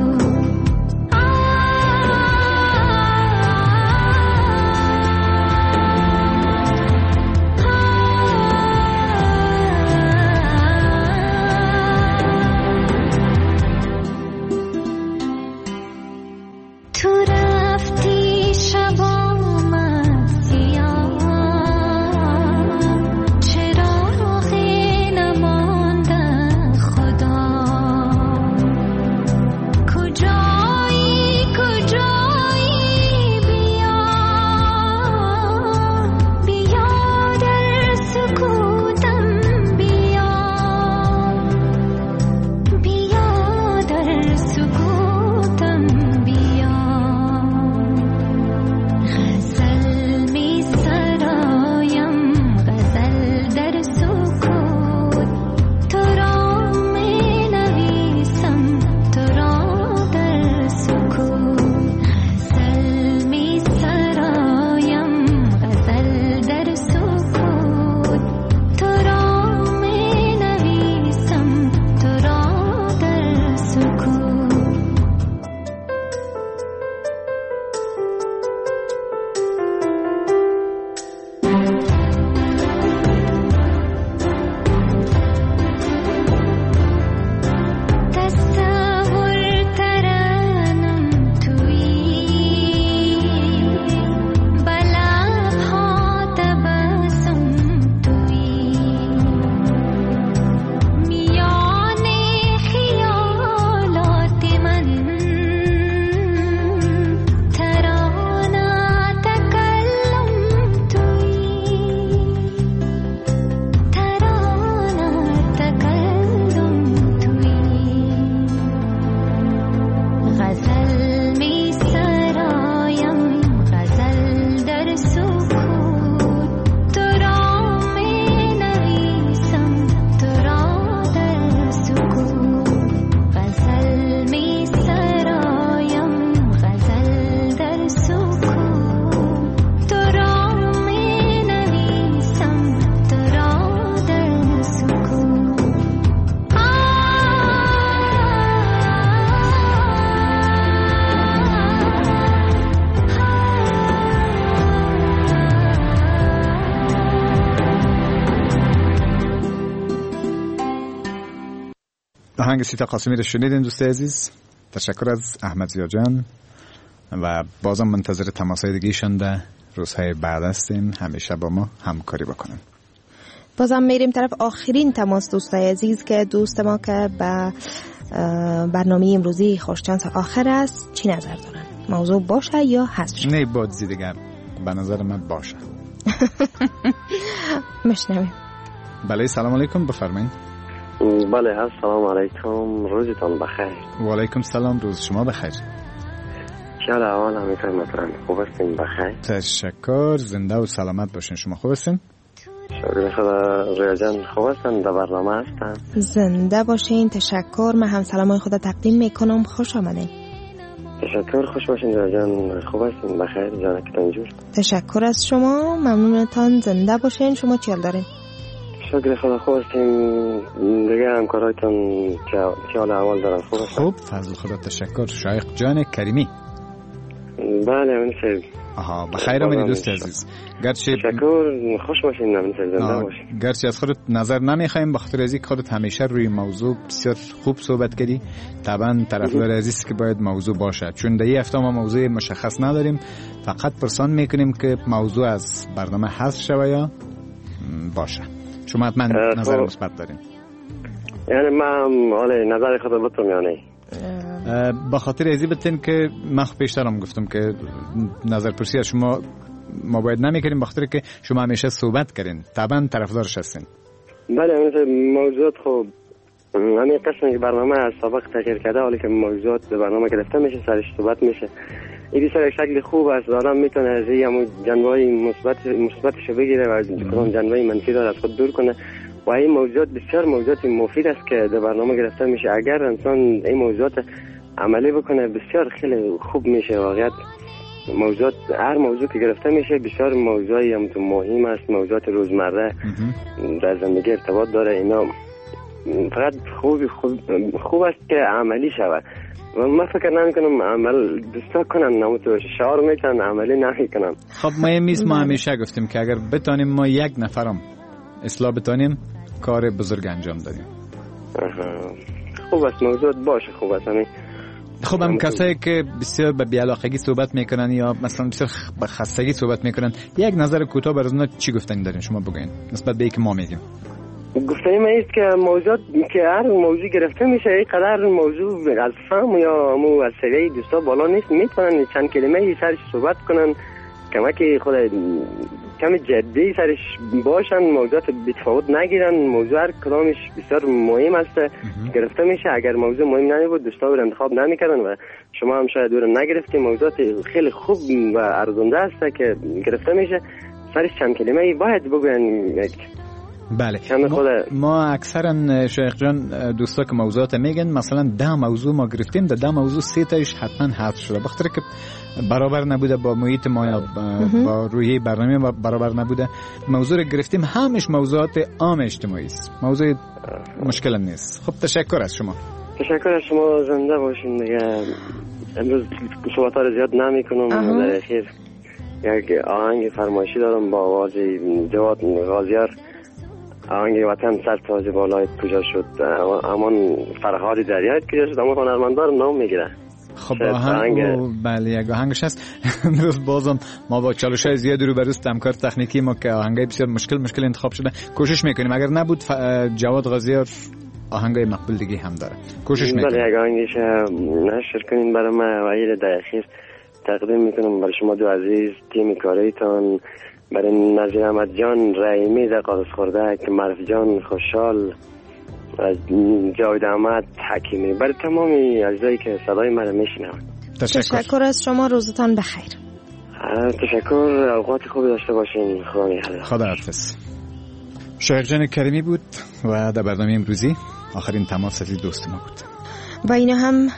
آهنگ سیتا قاسمی رو شنیدین دوست عزیز. تشکر از احمد ضیا جان و بازم منتظر تماس‌های دیگه‌شان در روزهای بعد هستیم. همیشه با ما همکاری بکنن. بازم میریم طرف آخرین تماس دوستای عزیز که دوست ما که به برنامه امروزی خوششانس آخر است چی نظر دارن؟ موضوع باشه یا حذف شه؟ نه بازی دیگر به نظر من باشه. مشنویم. بله سلام علیکم بفرمایید. بله السلام علیکم روزتان بخیر. و علیکم سلام روز شما بخیر. چه احوال همیشه محترم خوب هستین بخیر؟ تشکر زنده و سلامت باشین. شما خوب هستین؟ شکر خدا. ضیا جان خوب هستن در برنامه هستن؟ زنده باشین تشکر. من هم سلامای خدا تقدیم میکنم. خوش آمدین. تشکر خوش باشین ضیا جان خوب هستین بخیر جانکتان جور. تشکر از شما ممنونتان. زنده باشین. شما چی حال دارین؟ شکر خدا خوب هستیم. دیگه همکارایتان چه حال احوال دارن خوب هستن؟ خوب فضل خدا تشکر. شایق جان کریمی. بله من سر آها بخیر آمدید دوست عزیز. گرچه تشکر خوش باشین من سر زنده باشین. گرچه از خودت نظر نمیخوایم بخاطر از اینکه خودت همیشه روی موضوع بسیار خوب صحبت کردی. طبعا طرفدار عزیز که باید موضوع باشه چون در این هفته ما موضوع مشخص نداریم. فقط پرسان میکنیم که موضوع از برنامه حذف شوه یا باشه. شما حتما نظر مثبت دارین. یعنی من نظر خود بتونم یعنی با خاطر ازی بتین که من پیشترم گفتم که نظر پرسی از شما ما باید نمیکنیم بخاطر که شما همیشه صحبت کردین طبعا طرفدارش هستین. بله مثل موضوعات خوب همین قسمی که برنامه از سابق تغییر کرده ولی که موضوعات به برنامه گرفته میشه سرش صحبت میشه. این سر شکل خوب است آدم میتونه از این جنبه‌های مثبتش بگیره و کدام جنبه منفی داره از خود دور کنه و این موضوعات بسیار موضوعات مفید است که در برنامه گرفته میشه. اگر انسان این موضوعات عملی بکنه بسیار خیلی خوب میشه. واقعیت موضوعات هر موضوع که گرفته میشه بسیار موضوعی مهم است. موضوعات روزمره در زندگی ارتباط داره. اینا فقط خوب است که عملی شود و من فکر نمیکنم عمل دوستا کنن نموتو شعار میکنن عملی نمیکنن. خب ما ما همیشه گفتیم که اگر بتانیم ما یک نفرم اصلاح بتانیم کار بزرگ انجام دادیم. خوب است موضوع باشه خوب است همین. خب هم کسایی که بسیار به بی‌علاقگی صحبت میکنن یا مثلا بسیار به خستگی صحبت میکنن یک نظر کوتاه برای اونا چی گفتنی دارین شما بگین نسبت به اینکه ما میگیم؟ گفتنی من است که موضوع که هر موضوع گرفته میشه اینقدر موضوع از فهم یا از سویه دوستا بالا نیست. میتونن چند کلمه سرش صحبت کنن کمکی خود کمی جدی سرش باشن موضوعات بی‌تفاوت نگیرن. موضوع هر کدامش بسیار مهم است گرفته میشه. اگر موضوع مهم نبود دوستا رو انتخاب نمیکردن و شما هم شاید دور نگرفتید. موضوعات خیلی خوب و ارزنده است که گرفته میشه سرش چند کلمه باید بگوین. بله ما اکثرا شیخ جان دوستا که موضوعات میگن مثلا 10 موضوع ما گرفتیم در 10 موضوع 3 تاش حتما حذف شده بخاطر که برابر نبوده با محیط ما یا با روحیه برنامه برابر نبوده. موضوع گرفتیم همش موضوعات عام اجتماعی است. موضوع مشکل نیست. خب تشکر از شما. تشکر از شما زنده باشین دیگه. امروز صحبت‌ها رو زیاد نمی‌کنم. در اخیر یک آهنگ فرمایشی دارم با آواز جواد غازیار. آهنگ وطن سر تاج بالای کجا شد همان فرهاد دریای کجا شد اما هنرمندار نام میگیره. خب آهنگ بله یک آهنگش هست. امروز بازم ما با چالش‌های زیادی رو برست همکار تکنیکی ما که آهنگای بسیار مشکل انتخاب شده کوشش میکنیم اگر نبود جواد غازیار آهنگای مقبول دیگه هم داره کوشش میکنیم بله یک آهنگش نشر کنین برای ما و این در اخیر تقدیم میکنم برای شما دو عزیز تیم کاریتان برای نظیر احمد جان رحیمی در قادس خورده که معرف جان خوشحال جاوید احمد حکیمی برای تمامی عزیزایی که صدای من میشنوند. تشکر از شما. روزتان بخیر. تشکر. اوقات خوبی داشته باشین. خدا حافظ. شایق جان کریمی بود و در برنامه امروزی آخرین تماس از دوست ما بود و اینا هم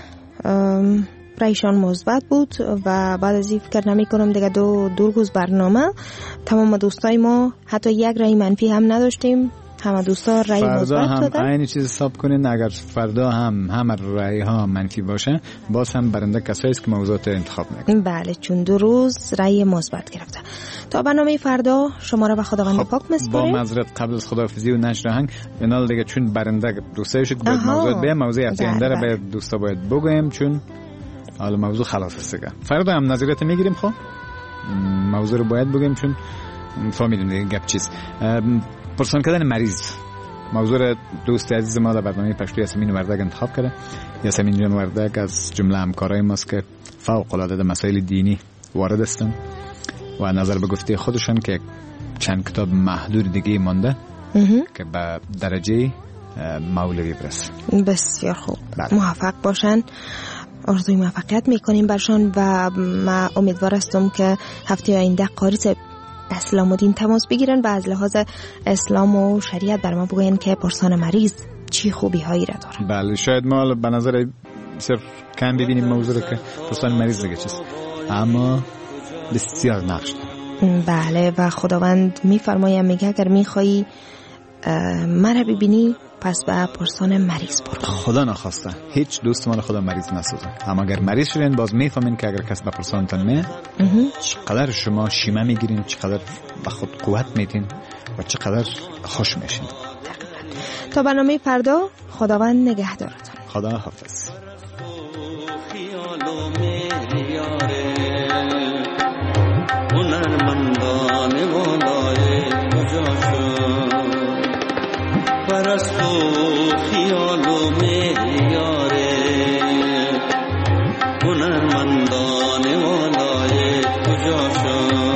رایشان مثبت بود و بعد از این فکر نمی کنم دیگه دو روز برنامه تمام دوستای ما حتی یک رای منفی هم نداشتیم. همه دوستا رأی مثبت دادن. همین چیز حساب کنین اگر فردا همه رأی ها منفی باشه باز هم برنده کسایی است که موضوعات انتخاب میکنن. بله چون 2 روز رأی مثبت گرفته. تا برنامه فردا شما را به خداوند پاک میسپاریم. با معذرت قبل از خداحافظی و نشر آهنگ اینال دیگه چون برنده دوستای شد باید موضوع به موضوع آینده را به دوستا باید بگویم چون حالا موضوع خلاص است دیگه. فردا هم نظریات میگیریم. خب موضوع رو باید بگیم چون فهمیدیم دیگه گپ چیز. پرسان کردن مریض موضوع دوست عزیز ما در برنامه پشتو یاسمین وردگ انتخاب کرده. یاسمین جان وردگ از جمله همکارای ماست که فوق العاده در مسائل دینی وارد هستند و نظر به گفته خودشان که چند کتاب محدود دیگه مانده که به درجه مولوی برسه. بسیار خوب. موفق باشن. آرزوی موفقیت میکنیم برشان و ما امیدوار هستم که هفته آینده قاری صاحب اسلام و دین تماس بگیرن و از لحاظ اسلام و شریعت بر ما بگوین که پرسان مریض چی خوبی هایی را داره. بله شاید ما به نظر صرف کم ببینیم موضوع رو که پرسان مریض دیگه چیست اما بسیار نقش داره. بله و خداوند میفرماید میگه اگر میخوایی مرا ببینی پس به پرسان مریض برو. خدا نخواسته هیچ دوست مال خدا مریض نسازه اما اگر مریض شدین باز میفهمین که اگر کس به پرسانتان میه چقدر شما شیمه میگیرین، چقدر به خود قوت میتین و چقدر خوش میشین. تا برنامه فردا خداوند نگهدارتون. خدا حافظ. परस्तु ख्यालों में यारे हुनरमंदाने वाला ये तुझा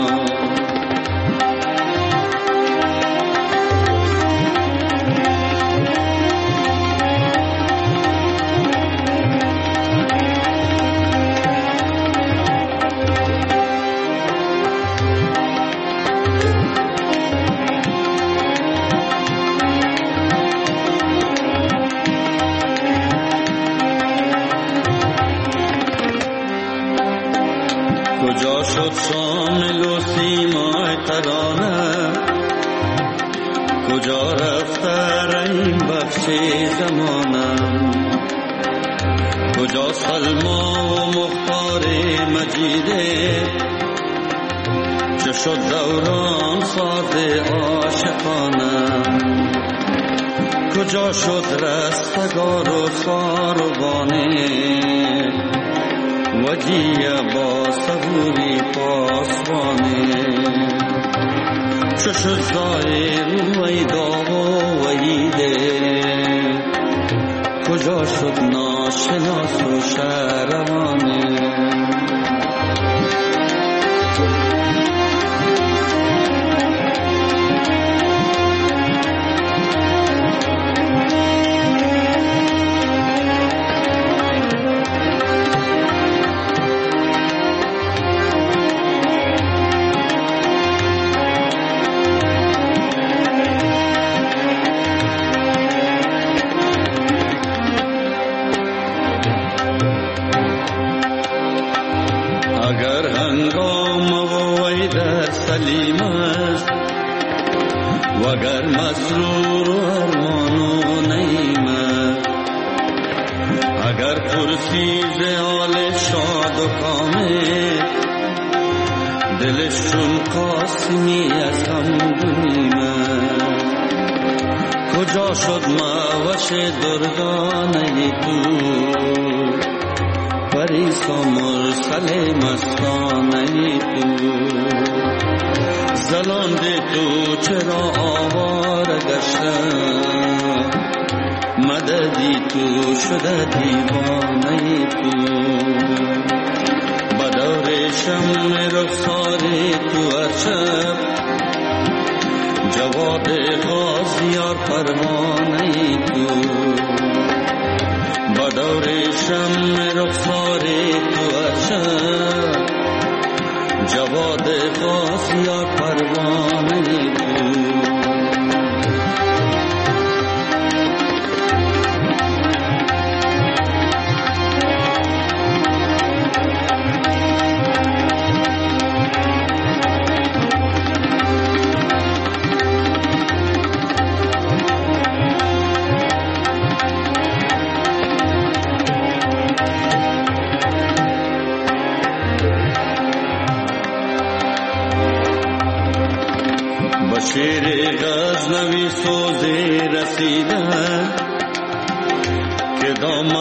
شد شامل و سیمای ترانه کجا رفته رحیم بخش زمانه کجا سلما و مختار مجیده چه شد دوران ساز عاشقانه کجا شد رستگار و ساروانه وجیه با صبوری پاسوانه چشم زایر ویدا و ویده کجا شد ناشناس و شهروانه وگر مسرور و ارمان و نعیمت اگر پرسیز آل شاد و کامل دلشون قاسمی از هم دنیمت کجا شد موش دردانه تو پریس و مرسل مستانه تو زلان ده تو چرا آوار گشتم مددی تو شده دیوانه تو بدار شم رخسار تو ارشب جواد غازیار پروانه تو بدار شم رخسار تو ارشب جواد غازیار پروانه تو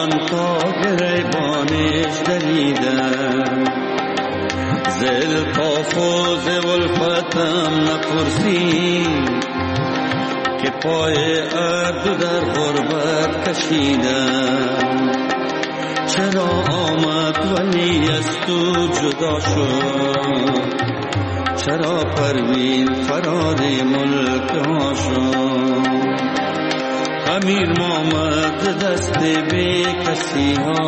جان تا گریبانش دریدم زل تافوز ولفتم نپرسید که پای عبد در غربت کشیدم چرا آمد ولی از تو جدا شد چرا پروین فرار ملک ها شد امیر محمد دست بی کسی ها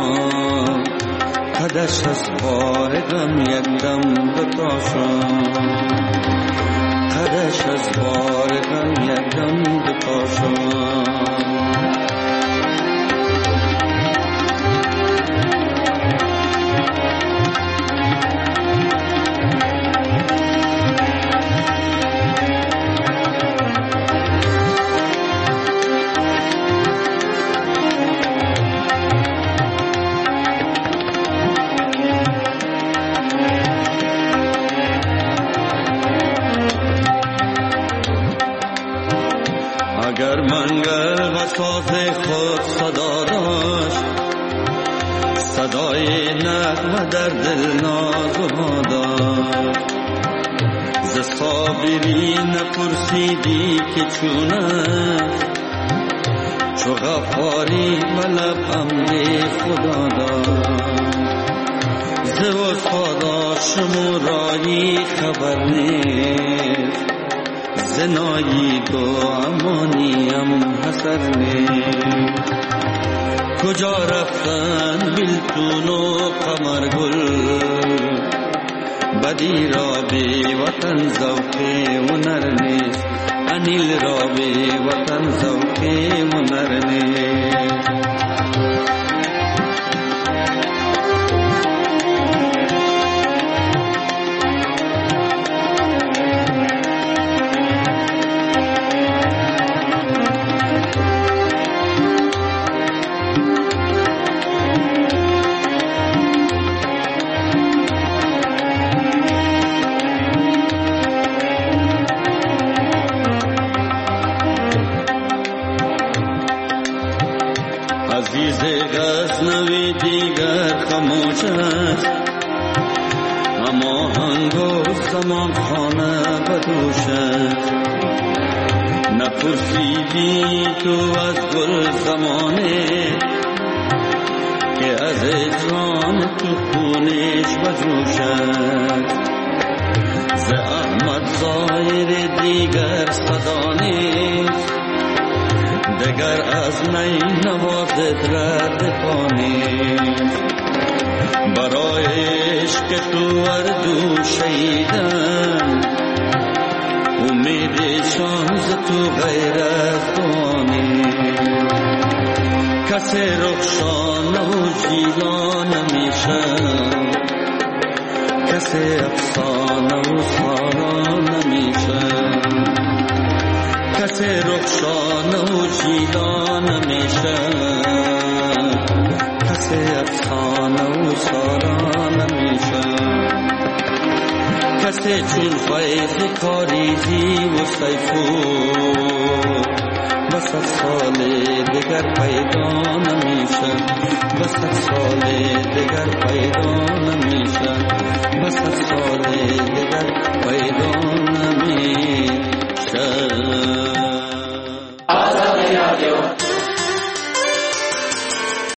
قدش از بار غم یکدم دوتا شد قدش از بار غم یکدم دوتا شد اگر منگل و ساز خود صدا داشت صدای نغمه در دل نازما داشت ز صابری نپرسیدی که چونست چو غفاری و لب امر خدا داشت ز وفادا شمورایی خبر نیست زنایی دو امانیم حسر نیست کجا رفتن بیلتون و قمرگل بدی را بی وطن ذوق هنر نیست انیل را بی وطن ذوق هنر نیست عزیز غزنوی دیگر خاموش است اما هنگ و زمان خانه بدوش است نپرسیدی تو از گل زمانه که از اجران تو خونش بجوش است ز احمد ظاهر دیگر صدا نیست دگر از نی نوازت رد پانیست برای عشق تو اردو شیدن امیدشان ز تو غیر از دوانیست کسی رخشان و جیلان نمیشن کسی افسانه و سارا نمیشن کسی رخشانه و جیلان میشن کسی افسانه و سارا نمیشن کسی چون فیض کاریزی و سیفور بس از سال دیگر پیدا نمیشن بس از سال دیگر پیدا نمیشن بس از سال دیگر پیدا